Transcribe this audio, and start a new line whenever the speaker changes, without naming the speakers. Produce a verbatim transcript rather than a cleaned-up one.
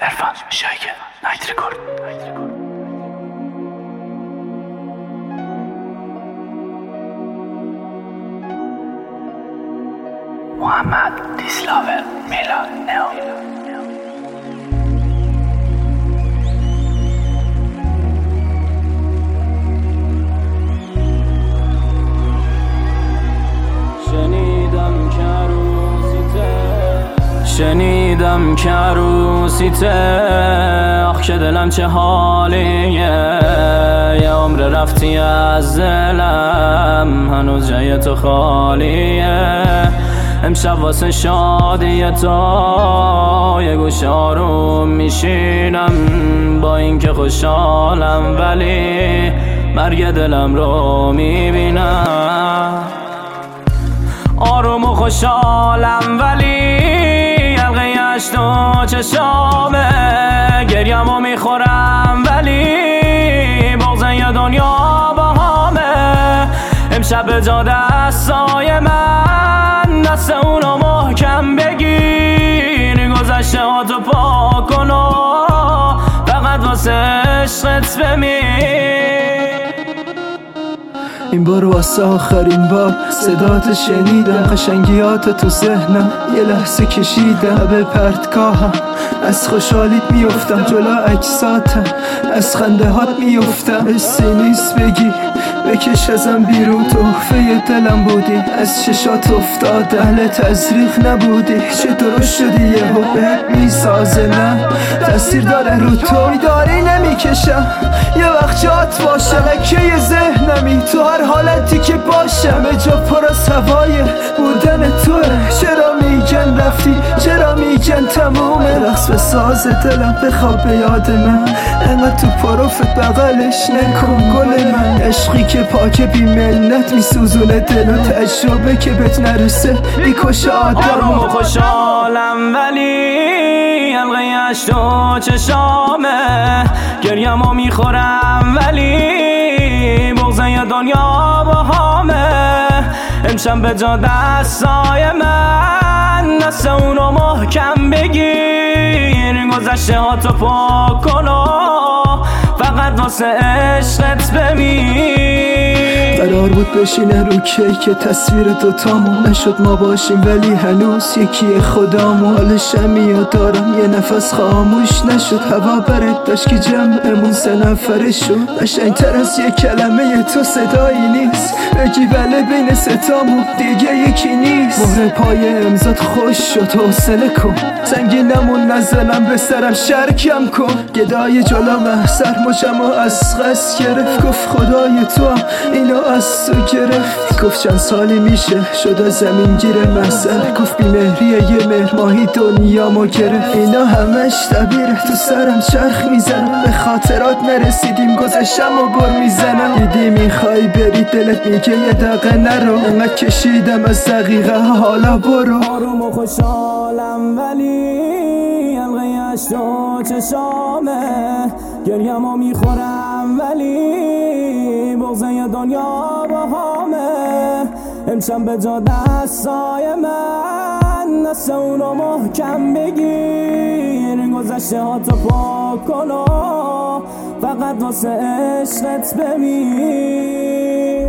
عرفان شایگه نایت رکورد. محمد دیسلاور میلاد نو.
شنیدم که عروسیته، آخ که دلم چه حالیه، یه عمر رفتی از دلم، هنوز جای تو خالیه. امشب واسه شادی تو یه گوشه آروم میشینم، با اینکه خوشحالم ولی مرگ دلم رو میبینم. آروم و خوشحالم ولی تو چشامه، گریم و میخورم ولی بغض یه دنیا با همه. امشب به جا دستای من، دست اونو محکم بگیر، گذشته ها تو پاک کن و فقط واسه عشقت بمیر.
این بار واسه آخرین بار صدات شنیدم، قشنگیات تو ذهنم یه لحظه کشیدم. به پرتگاهم از خوشحالیت میفتم، جلو عکساتم از خنده هات میفتم. حسی نیست بگی بکش ازم بیرون، تحفه دلم بودی از چشات افتاد، اهل تزریق نبودی چه درست شدی یه حبت میسازه، نه تاثیر داره رو تو داری نمیکشم. یه وقت جات باشه لکه یه ذهنمی، تو هر حالتی که باشم جا پر از هوای بودن توه. چرا میگن رفتی، چرا میگن تمومه، رقص به ساز دلم بخواب به یاد من، انقدر تو پروفت بغلش نکن گل من. عشقی که پاک بی منت میسوزونه دل و تجربه که بهت نرسه بیکش آدم.
آروم و خوشحالم ولی حلقه اشتو چشامه، گریم و میخورم ولی بغض یه دنیا با همه. امشب به جا دستای من، دست اونو محکم بگیر، گذشته ها تو پاک کن و فقط واسه عشقت بمیر.
قرار بود بشینه رو کیک تصویر دوتامون، نشد ما باشیم ولی هنوز یکی خدامون. حال شمیات دارم یه نفس خاموش نشد، هوا برد داشت که جمعمون سه نفره شد. قشنگتر از یه کلمه تو صدایی نیست، بگی بله بین ستامون دیگه یکی نیست. مهر پای امضات خوش شد حوصله کن، سنگینمون نزلم به سرم شرکم کن. گدای جلو محسر مجم و از غس گرفت، گفت خدای تو هم اینو از تو گرفت. گفت چند سالی میشه شد از زمین گیره محضر، گفت بیمهریه یه مهر ماهی دنیا ما گرفت. اینا همش تعبیره تو سرم چرخ میزنم، به خاطرات نرسیدیم گذشتم و بر میزنم. دیدی میخوای بری دلت میگه یه دقیقه نرو، انقدر کشیدم از دقیقه حالا برو.
آروم و خوشحالم ولی حلقه اشتو چشامه، گریم و میخورم ولی بغض یه دنیا با همه. امشب به جا دستای من، دست اونو محکم بگیر، گذشته ها تو پاک کن و فقط واسه عشقت بمیر.